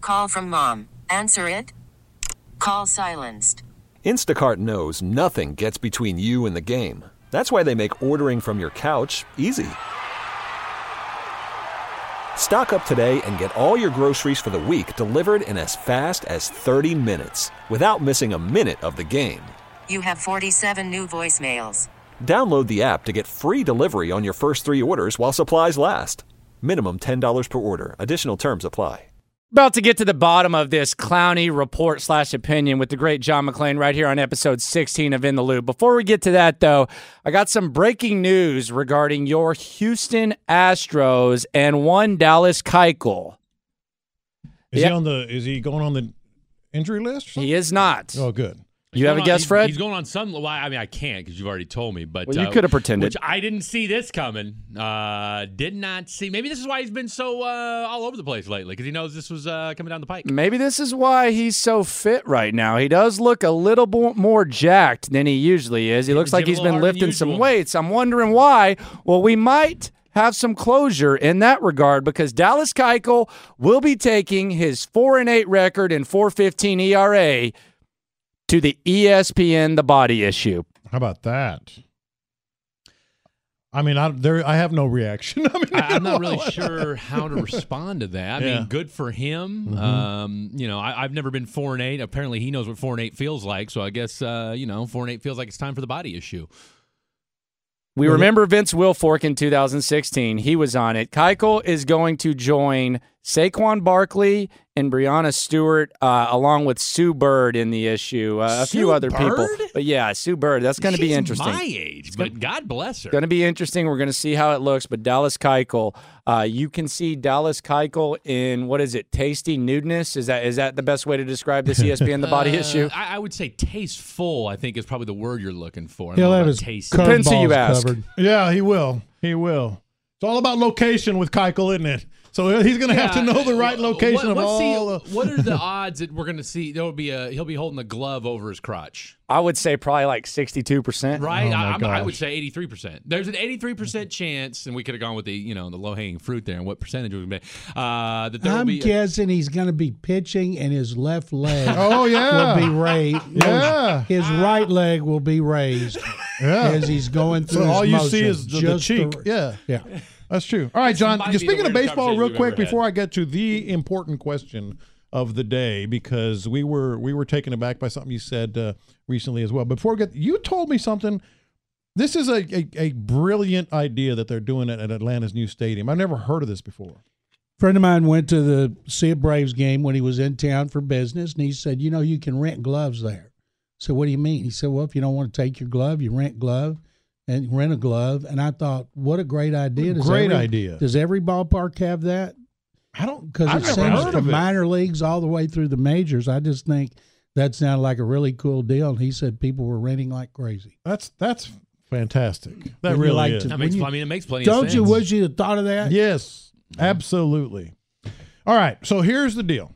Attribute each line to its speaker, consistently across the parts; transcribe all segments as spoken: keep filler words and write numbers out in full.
Speaker 1: Call from mom. Answer it. Call silenced.
Speaker 2: Instacart knows nothing gets between you and the game. That's why they make ordering from your couch easy. Stock up today and get all your groceries for the week delivered in as fast as thirty minutes without missing a minute of the game.
Speaker 1: You have forty-seven new voicemails.
Speaker 2: Download the app to get free delivery on your first three orders while supplies last. Minimum ten dollars per order. Additional terms apply.
Speaker 3: About to get to the bottom of this Clowney report slash opinion with the great John McClain right here on episode sixteen of In the Loop. Before we get to that, though, I got some breaking news regarding your Houston Astros and one Dallas Keuchel.
Speaker 4: Is
Speaker 3: yeah.
Speaker 4: he on the? Is he going on the injury list?
Speaker 3: He is not.
Speaker 4: Oh, good.
Speaker 3: You have a
Speaker 5: on,
Speaker 3: guess, Fred?
Speaker 5: He's going on some. Well, I mean, I can't because you've already told me. But
Speaker 3: well, you
Speaker 5: uh,
Speaker 3: could have pretended.
Speaker 5: Which I didn't see this coming. Uh, did not see. Maybe this is why he's been so uh, all over the place lately because he knows this was uh, coming down the pike.
Speaker 3: Maybe this is why he's so fit right now. He does look a little bo- more jacked than he usually is. He looks like he's been lifting some weights. I'm wondering why. Well, we might have some closure in that regard because Dallas Keuchel will be taking his four and eight record and four fifteen E R A to the E S P N The Body Issue.
Speaker 4: How about that? I mean, I there I have no reaction. I mean,
Speaker 5: I, I'm not really sure how to respond to that. I
Speaker 4: Yeah.
Speaker 5: mean, good for him.
Speaker 4: Mm-hmm.
Speaker 5: Um, you know, I, I've never been four and eight. Apparently, he knows what four and eight feels like. So I guess uh, you know, four and eight feels like it's time for the body issue.
Speaker 3: We remember Vince Wilfork in two thousand sixteen. He was on it. Keuchel is going to join Saquon Barkley and Breonna Stewart, uh, along with Sue Bird in the issue. Uh, a
Speaker 5: Sue
Speaker 3: few other
Speaker 5: Bird?
Speaker 3: people. But yeah, Sue Bird. That's going to be
Speaker 5: She's
Speaker 3: interesting.
Speaker 5: my age, but God bless her.
Speaker 3: Going to be interesting. We're going to see how it looks. But Dallas Keuchel, uh, you can see Dallas Keuchel in, what is it, tasty nudeness? Is that is that the best way to describe this E S P N The Body
Speaker 5: Uh,
Speaker 3: issue?
Speaker 5: I, I would say tasteful, I think, is probably the word you're looking for. I don't
Speaker 4: He'll
Speaker 5: know
Speaker 4: have
Speaker 5: about
Speaker 4: his
Speaker 5: tasty.
Speaker 3: Depends who you
Speaker 4: curveballs
Speaker 3: ask.
Speaker 4: covered. Yeah, he will. He will. It's all about location with Keuchel, isn't it? So he's going to have to know the right location
Speaker 5: what,
Speaker 4: of
Speaker 5: what's
Speaker 4: all.
Speaker 5: the,
Speaker 4: the-
Speaker 5: what are the odds that we're going to see? There will be a he'll be holding a glove over his crotch,
Speaker 3: I would say probably like sixty-two percent.
Speaker 5: right?
Speaker 4: Oh, my
Speaker 5: I, I'm- I
Speaker 4: gosh.
Speaker 5: would say eighty-three percent. There's an eighty-three percent chance, and we could have gone with the you know the low hanging fruit there and what percentage would be. Uh, that there will
Speaker 6: I'm
Speaker 5: be.
Speaker 6: guessing he's going to be pitching and his left leg
Speaker 4: Oh, yeah.
Speaker 6: will be raised.
Speaker 4: Yeah.
Speaker 6: His right leg will be raised
Speaker 4: Yeah.
Speaker 6: as he's going through
Speaker 4: So
Speaker 6: his
Speaker 4: all you see
Speaker 6: motions.
Speaker 4: is the, the
Speaker 6: Just
Speaker 4: cheek.
Speaker 6: the-
Speaker 4: yeah.
Speaker 6: Yeah.
Speaker 4: That's true. All right, John.
Speaker 5: might
Speaker 4: Just
Speaker 5: be the
Speaker 4: speaking of
Speaker 5: weirdest
Speaker 4: baseball,
Speaker 5: conversation
Speaker 4: real
Speaker 5: we've
Speaker 4: quick
Speaker 5: ever had.
Speaker 4: before I get to the important question of the day, because we were we were taken aback by something you said uh, recently as well. Before we get, you told me something. This is a, a, a brilliant idea that they're doing at, at Atlanta's new stadium. I've never heard of this before.
Speaker 6: friend of mine went to the see a Braves game when he was in town for business, and he said, you know, you can rent gloves there. So what do you mean? He said, well, if you don't want to take your glove, you rent glove and rent a glove. And I thought, what a great idea. Does
Speaker 4: Great
Speaker 6: every,
Speaker 4: idea.
Speaker 6: Does every ballpark have that?
Speaker 4: I don't
Speaker 6: Because
Speaker 4: I've
Speaker 6: it
Speaker 4: never
Speaker 6: seems
Speaker 4: heard
Speaker 6: from
Speaker 4: of it.
Speaker 6: minor leagues all the way through the majors. I just think that sounded like a really cool deal. And he said people were renting like crazy.
Speaker 4: That's that's fantastic. That
Speaker 6: Would you
Speaker 4: really
Speaker 6: like
Speaker 4: is.
Speaker 6: to-
Speaker 5: That makes,
Speaker 6: When you-
Speaker 5: I mean, it makes plenty of
Speaker 6: Don't
Speaker 5: sense.
Speaker 6: you wish you'd have thought of that?
Speaker 4: Yes, absolutely. All right, so here's the deal.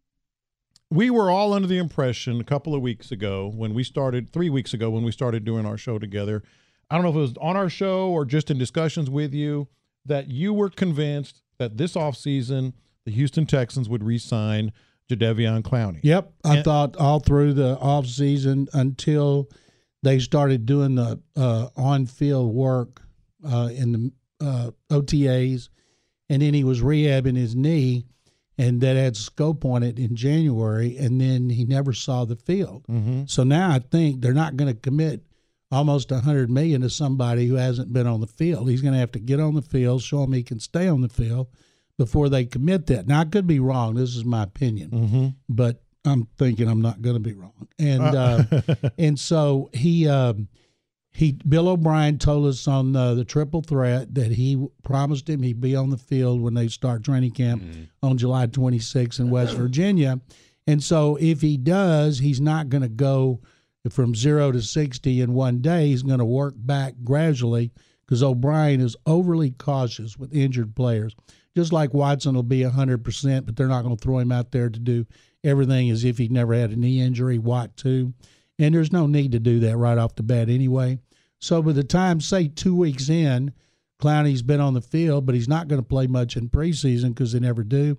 Speaker 4: We were all under the impression a couple of weeks ago when we started, three weeks ago when we started doing our show together, I don't know if it was on our show or just in discussions with you, that you were convinced that this offseason the Houston Texans would re-sign Jadeveon Clowney.
Speaker 6: Yep. I
Speaker 4: And-
Speaker 6: thought all through the off season until they started doing the uh, on-field work uh, in the uh, O T As, and then he was rehabbing his knee, and that had scope on it in January, and then he never saw the field.
Speaker 4: Mm-hmm.
Speaker 6: So now I think they're not going to commit almost a hundred million to somebody who hasn't been on the field. He's going to have to get on the field, show him he can stay on the field before they commit that. Now I could be wrong. This is my opinion,
Speaker 4: Mm-hmm.
Speaker 6: but I'm thinking I'm not going to be wrong. And uh, and so he um, he Bill O'Brien told us on uh, the triple threat that he promised him he'd be on the field when they start training camp
Speaker 5: Mm-hmm.
Speaker 6: on July twenty-sixth in West Virginia. And so if he does, he's not going to go from zero to sixty in one day. He's going to work back gradually because O'Brien is overly cautious with injured players. Just like Watson will be one hundred percent, but they're not going to throw him out there to do everything as if he'd never had a knee injury. Watt too. And there's no need to do that right off the bat anyway. So by the time, say, two weeks in, Clowney's been on the field, but he's not going to play much in preseason because they never do.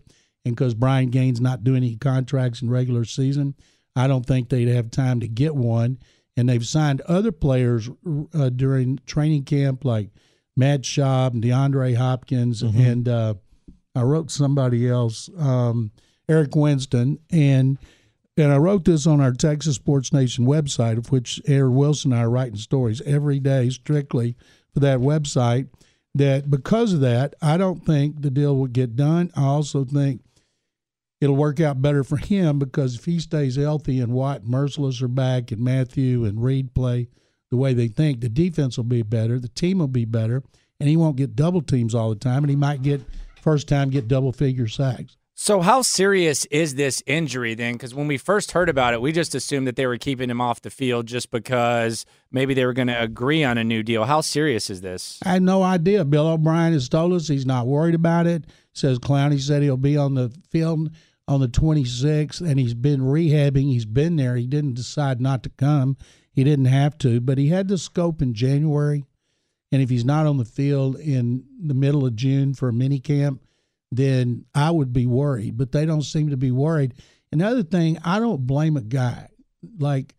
Speaker 6: and because Brian Gaines not doing any contracts in regular season, I don't think they'd have time to get one. And they've signed other players uh, during training camp, like Matt Schaub and DeAndre Hopkins, mm-hmm. and uh, I wrote somebody else, um, Eric Winston, and and I wrote this on our Texas Sports Nation website, of which Aaron Wilson and I are writing stories every day strictly for that website, that because of that, I don't think the deal will get done. I also think it'll work out better for him because if he stays healthy and Watt and Merciless are back and Matthew and Reed play the way they think, the defense will be better, the team will be better, and he won't get double teams all the time, and he might get, first time, get double-figure sacks.
Speaker 3: So how serious is this injury then? Because when we first heard about it, we just assumed that they were keeping him off the field just because maybe they were going to agree on a new deal. How serious is this?
Speaker 6: I had no idea. Bill O'Brien has told us he's not worried about it. Says Clowney said he'll be on the field on the twenty-sixth, and he's been rehabbing. He's been there. He didn't decide not to come. He didn't have to, but he had the scope in January. And if he's not on the field in the middle of June for a mini camp, then I would be worried, but they don't seem to be worried. Another thing, I don't blame a guy. Like,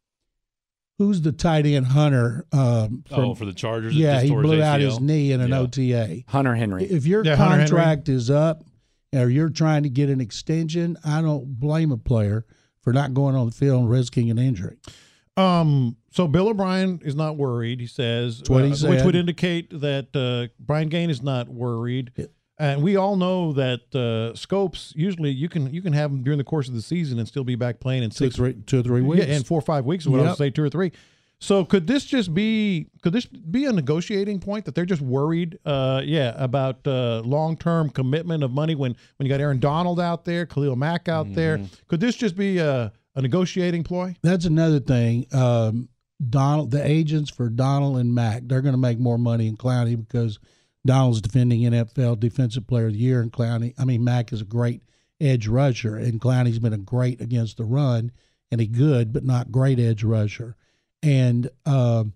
Speaker 6: who's the tight end, Hunter? Um, from,
Speaker 5: oh, for the Chargers?
Speaker 6: Yeah, he blew out
Speaker 5: A C L?
Speaker 6: his knee in an
Speaker 5: yeah.
Speaker 6: O T A.
Speaker 3: Hunter Henry.
Speaker 6: If your
Speaker 4: yeah,
Speaker 6: contract is up or you're trying to get an extension, I don't blame a player for not going on the field and risking an injury.
Speaker 4: Um. So Bill O'Brien is not worried, he says,
Speaker 6: That's what he
Speaker 4: uh,
Speaker 6: said.
Speaker 4: which would indicate that uh, Brian Gaines is not worried. Yeah. And we all know that uh, scopes usually you can you can have them during the course of the season and still be back playing in
Speaker 6: Two,
Speaker 4: six,
Speaker 6: three, two or three weeks.
Speaker 4: Yeah, in four or five weeks. Is what
Speaker 6: Yep.
Speaker 4: I would say, two or three. So could this just be could this be a negotiating point that they're just worried? Uh, yeah, about uh, long term commitment of money when when you got Aaron Donald out there, Khalil Mack out mm-hmm. there. Could this just be a, a negotiating ploy?
Speaker 6: That's another thing. Um, Donald, the agents for Donald and Mack, they're going to make more money in Clowney because Donald's defending N F L Defensive Player of the Year, and Clowney, I mean, Mack is a great edge rusher, and Clowney's been a great against the run, and a good but not great edge rusher. And uh,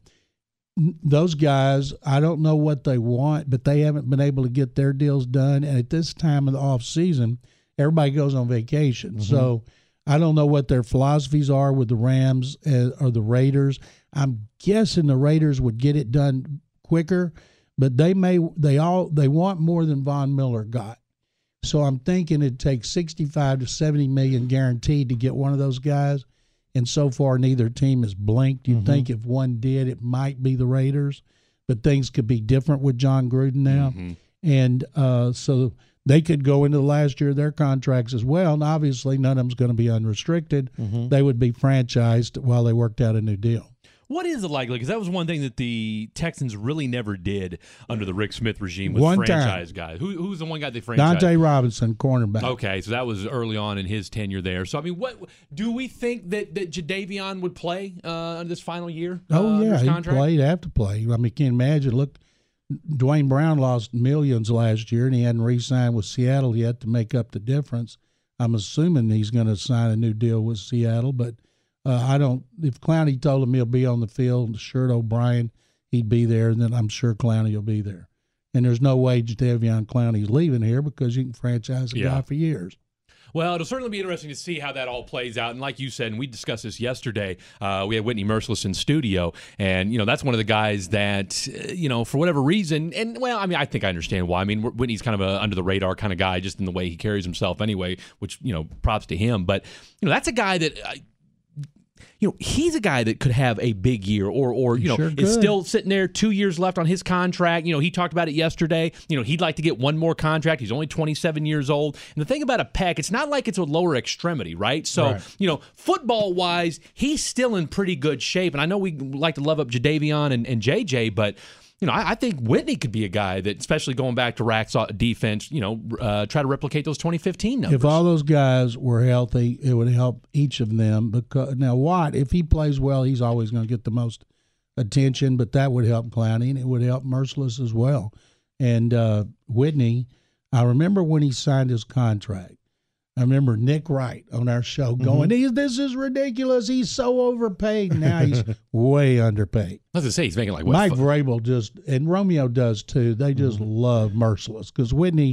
Speaker 6: those guys, I don't know what they want, but they haven't been able to get their deals done. And at this time of the off season, everybody goes on vacation. Mm-hmm. So I don't know what their philosophies are with the Rams or the Raiders. I'm guessing the Raiders would get it done quicker, but they may they all they want more than Von Miller got. So I'm thinking it'd take sixty-five to seventy million guaranteed to get one of those guys. And so far, neither team has blinked. You'd mm-hmm. think if one did, it might be the Raiders, but things could be different with John Gruden now. Mm-hmm. And uh, so they could go into the last year of their contracts as well. And obviously, none of them's going to be unrestricted. Mm-hmm. They would be franchised while they worked out a new deal.
Speaker 5: What is it like? Because that was one thing that the Texans really never did under the Rick Smith regime with
Speaker 6: one
Speaker 5: franchise
Speaker 6: time.
Speaker 5: guys. Who, who's the one guy they franchised?
Speaker 6: Dante Robinson, cornerback.
Speaker 5: Okay, so that was early on in his tenure there. So, I mean, what do we think that, that Jadeveon would play uh, this final year?
Speaker 6: Oh,
Speaker 5: uh,
Speaker 6: yeah, he
Speaker 5: contract?
Speaker 6: played, have to play. I mean, can't imagine. Look, Dwayne Brown lost millions last year, and he hadn't re-signed with Seattle yet to make up the difference. I'm assuming he's going to sign a new deal with Seattle, but Uh, I don't. If Clowney told him he'll be on the field, assured O'Brien he'd be there, then I'm sure Clowney will be there. And there's no way Jadeveon Clowney's leaving here because you can franchise a
Speaker 5: yeah.
Speaker 6: guy for years.
Speaker 5: Well, it'll certainly be interesting to see how that all plays out. And like you said, and we discussed this yesterday, uh, we had Whitney Merciless in studio. And, you know, that's one of the guys that, uh, you know, for whatever reason, and, well, I mean, I think I understand why. I mean, Whitney's kind of a under-the-radar kind of guy just in the way he carries himself anyway, which, you know, props to him. But, you know, that's a guy that uh, – you know, he's a guy that could have a big year or, or you know,
Speaker 6: sure
Speaker 5: is
Speaker 6: could.
Speaker 5: still sitting there two years left on his contract. You know, he talked about it yesterday. You know, he'd like to get one more contract. He's only twenty-seven years old. And the thing about a pec, it's not like it's a lower extremity, right? So,
Speaker 6: right.
Speaker 5: you know, football-wise, he's still in pretty good shape. And I know we like to love up Jadeveon and, and J J, but you know, I, I think Whitney could be a guy that, especially going back to Rack's defense, you know, uh, try to replicate those twenty fifteen numbers.
Speaker 6: If all those guys were healthy, it would help each of them. Because now Watt, if he plays well, he's always going to get the most attention, but that would help Clowney, and it would help Merciless as well. And uh, Whitney, I remember when he signed his contract, I remember Nick Wright on our show going, mm-hmm. this is ridiculous. He's so overpaid. Now he's way underpaid.
Speaker 5: I was going to say, he's making like what?
Speaker 6: Mike
Speaker 5: F-
Speaker 6: Vrabel just, and Romeo does too, they just mm-hmm. love Merciless because Whitney,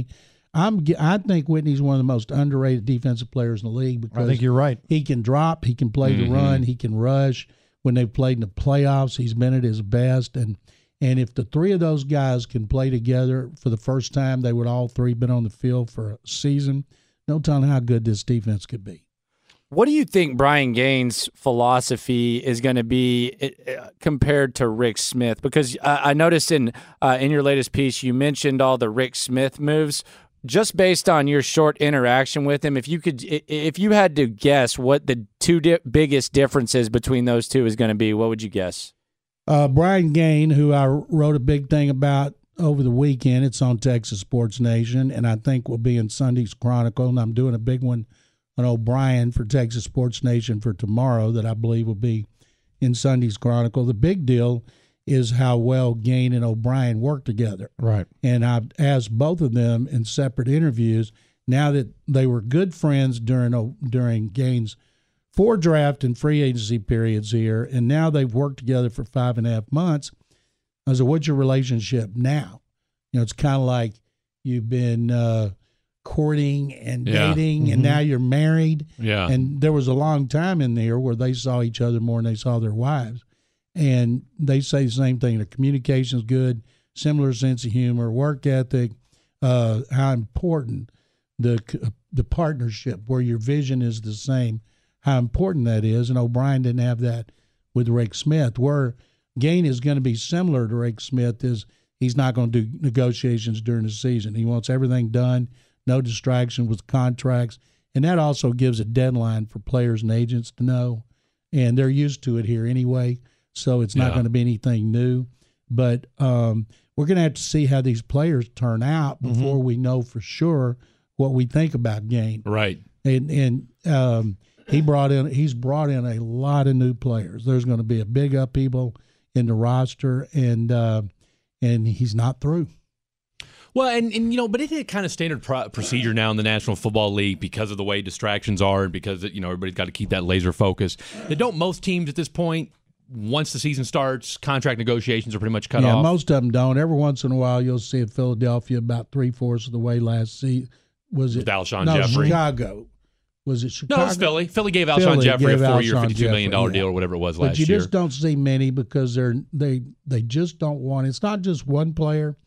Speaker 6: I'm I think Whitney's one of the most underrated defensive players in the league because
Speaker 4: I think you're right.
Speaker 6: He can drop, he can play
Speaker 5: Mm-hmm.
Speaker 6: the run, he can rush. When they've played in the playoffs, he's been at his best. And and if the three of those guys can play together for the first time, they would all three been on the field for a season. No telling how good this defense could be.
Speaker 3: What do you think Brian Gaines' philosophy is going to be uh, compared to Rick Smith? Because uh, I noticed in uh, in your latest piece you mentioned all the Rick Smith moves. Just based on your short interaction with him, if you could, if you had to guess what the two di- biggest differences between those two is going to be, what would you guess?
Speaker 6: Uh, Brian Gaines, who I wrote a big thing about over the weekend, it's on Texas Sports Nation, and I think will be in Sunday's Chronicle. And I'm doing a big one on O'Brien for Texas Sports Nation for tomorrow that I believe will be in Sunday's Chronicle. The big deal is how well Gaines and O'Brien work together.
Speaker 4: Right.
Speaker 6: And I've asked both of them in separate interviews, now that they were good friends during during Gaines' four draft and free agency periods here, and now they've worked together for five and a half months. I said, what's your relationship now? You know, it's kind of like you've been uh, courting and
Speaker 5: Yeah.
Speaker 6: dating,
Speaker 4: Mm-hmm.
Speaker 6: and now you're married.
Speaker 5: Yeah.
Speaker 6: And there was a long time in there where they saw each other more than they saw their wives. And they say the same thing. The communication's good, similar sense of humor, work ethic, uh, how important the the partnership where your vision is the same, how important that is. And O'Brien didn't have that with Rick Smith. Where Gaines is going to be similar to Rick Smith is he's not going to do negotiations during the season. He wants everything done, no distraction with contracts. And that also gives a deadline for players and agents to know. And they're used to it here anyway. So it's not
Speaker 5: Yeah.
Speaker 6: going to be anything new. But um, we're going to have to see how these players turn out before
Speaker 5: Mm-hmm.
Speaker 6: we know for sure what we think about Gaines.
Speaker 5: Right.
Speaker 6: And and um, he brought in he's brought in a lot of new players. There's going to be a big upheaval in the roster, and uh, and he's not through.
Speaker 5: Well, and, and you know, but it is kind of standard pro- procedure now in the National Football League because of the way distractions are and because, you know, everybody's got to keep that laser focus. That don't most teams at this point, once the season starts, contract negotiations are pretty much cut
Speaker 6: yeah,
Speaker 5: off.
Speaker 6: most of them don't. Every once in a while, you'll see at Philadelphia about three-fourths of the way last season. Was it
Speaker 5: With Alshon
Speaker 6: no,
Speaker 5: Jeffrey.
Speaker 6: Chicago. Was it Chicago?
Speaker 5: No, it was Philly. Philly gave Alshon
Speaker 6: Philly
Speaker 5: Jeffrey a
Speaker 6: gave
Speaker 5: four-year,
Speaker 6: Alshon
Speaker 5: fifty-two million dollars
Speaker 6: Jeffrey,
Speaker 5: deal
Speaker 6: yeah.
Speaker 5: or whatever it was
Speaker 6: But
Speaker 5: last
Speaker 6: you
Speaker 5: year.
Speaker 6: just don't see many because they're they they just don't want. It's not just one player.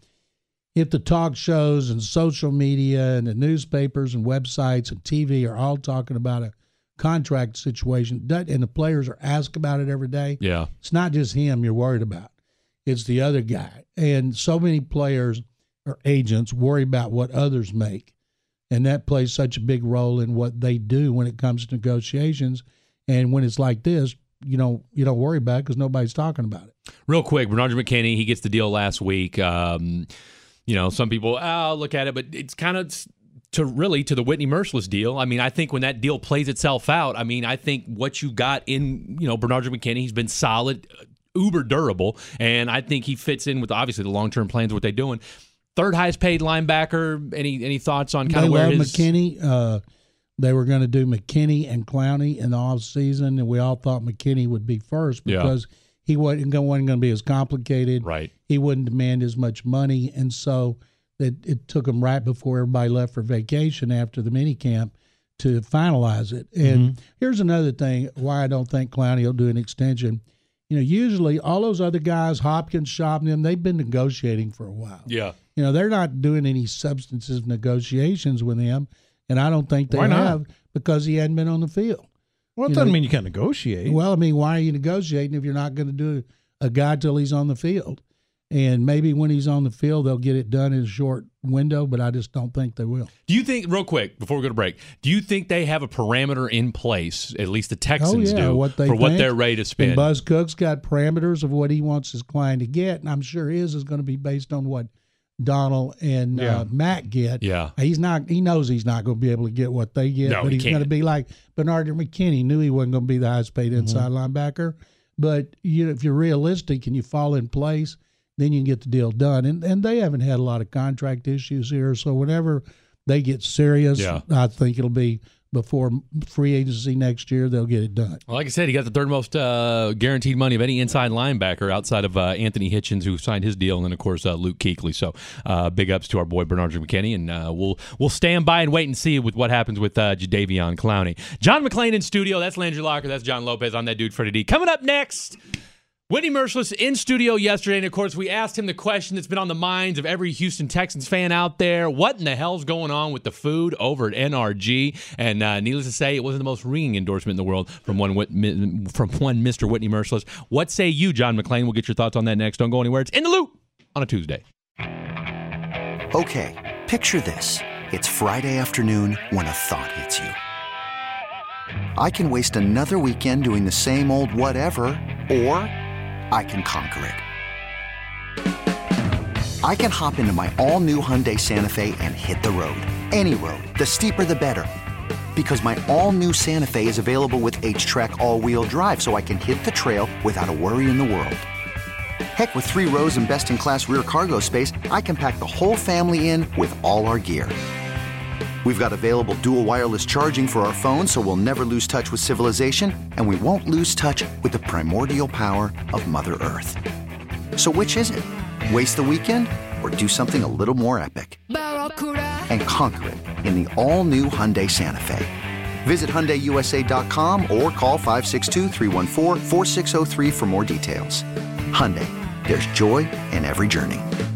Speaker 6: If the talk shows and social media and the newspapers and websites and T V are all talking about a contract situation, that- and the players are asked about it every day,
Speaker 5: Yeah.
Speaker 6: it's not just him you're worried about. It's the other guy. And so many players or agents worry about what others make. And that plays such a big role in what they do when it comes to negotiations. And when it's like this, you don't you don't worry about it because nobody's talking about it.
Speaker 5: Real quick, Bernard McKinney, he gets the deal last week. Um, you know, some people, oh, look at it, but it's kind of to really to the Whitney Merciless deal. I mean, I think when that deal plays itself out, I mean, I think what you got in, you know, Bernard McKinney, he's been solid, uber durable, and I think he fits in with obviously the long term plans of what they're doing. Third highest paid linebacker. Any any thoughts on kind
Speaker 6: They
Speaker 5: of where
Speaker 6: love
Speaker 5: his
Speaker 6: McKinney. Uh, they were going to do McKinney and Clowney in the off season, and we all thought McKinney would be first
Speaker 5: Yeah.
Speaker 6: because he wasn't going, wasn't going to be as complicated.
Speaker 5: Right.
Speaker 6: He wouldn't demand as much money, and so it, it took him right before everybody left for vacation after the mini camp to finalize it. And
Speaker 5: Mm-hmm.
Speaker 6: here's another thing why I don't think Clowney will do an extension. You know, usually all those other guys, Hopkins, Schaub, them, they've been negotiating for a while.
Speaker 5: Yeah.
Speaker 6: You know, they're not doing any substantive negotiations with him, and I don't think they
Speaker 4: Why not?
Speaker 6: have because he hadn't been on the field.
Speaker 4: Well, it
Speaker 6: You
Speaker 4: doesn't
Speaker 6: know,
Speaker 4: mean you can't negotiate.
Speaker 6: Well, I mean, why are you negotiating if you're not going to do a guy till he's on the field? And maybe when he's on the field, they'll get it done in a short window, but I just don't think they will.
Speaker 5: Do you think, real quick, before we go to break, do you think they have a parameter in place, at least the Texans
Speaker 6: Oh, yeah,
Speaker 5: do,
Speaker 6: what they
Speaker 5: for what
Speaker 6: think.
Speaker 5: they're ready to
Speaker 6: And
Speaker 5: spend?
Speaker 6: Buzz Cook's got parameters of what he wants his client to get, and I'm sure his is going to be based on what Donald and
Speaker 4: Yeah.
Speaker 6: uh, Matt get.
Speaker 5: Yeah.
Speaker 6: He's not. He knows he's not going to be able to get what they get,
Speaker 5: No,
Speaker 6: but
Speaker 5: he
Speaker 6: he's going to
Speaker 5: can't.
Speaker 6: be like Bernard McKinney. Knew he wasn't going to be the highest paid inside linebacker, but you know, if you're realistic and you fall in place, then you can get the deal done. And and they haven't had a lot of contract issues here, so whenever they get serious,
Speaker 5: Yeah.
Speaker 6: I think it'll be before free agency next year, they'll get it done.
Speaker 5: Well, like I said, he got the third most uh, guaranteed money of any inside linebacker outside of uh, Anthony Hitchens, who signed his deal, and then, of course, uh, Luke Kuechly. So uh, big ups to our boy Bernard McKinney, and uh, we'll we'll stand by and wait and see with what happens with uh, Jadeveon Clowney. John McClain in studio. That's Landry Locker. That's John Lopez. I'm that dude, Freddie D. Coming up next, Whitney Mercilus in studio yesterday, and of course we asked him the question that's been on the minds of every Houston Texans fan out there. What in the hell's going on with the food over at N R G? And uh, needless to say, it wasn't the most ringing endorsement in the world from one from one Mister Whitney Mercilus. What say you, John McClain? We'll get your thoughts on that next. Don't go anywhere. It's In the Loop on a Tuesday.
Speaker 7: Okay, picture this. It's Friday afternoon when a thought hits you. I can waste another weekend doing the same old whatever, or I can conquer it. I can hop into my all-new Hyundai Santa Fe and hit the road. Any road. The steeper, the better. Because my all-new Santa Fe is available with H-Track all-wheel drive, so I can hit the trail without a worry in the world. Heck, with three rows and best-in-class rear cargo space, I can pack the whole family in with all our gear. We've got available dual wireless charging for our phones, so we'll never lose touch with civilization, and we won't lose touch with the primordial power of Mother Earth. So which is it? Waste the weekend or do something a little more epic? And conquer it in the all-new Hyundai Santa Fe. Visit Hyundai U S A dot com or call five six two, three one four, four six zero three for more details. Hyundai, there's joy in every journey.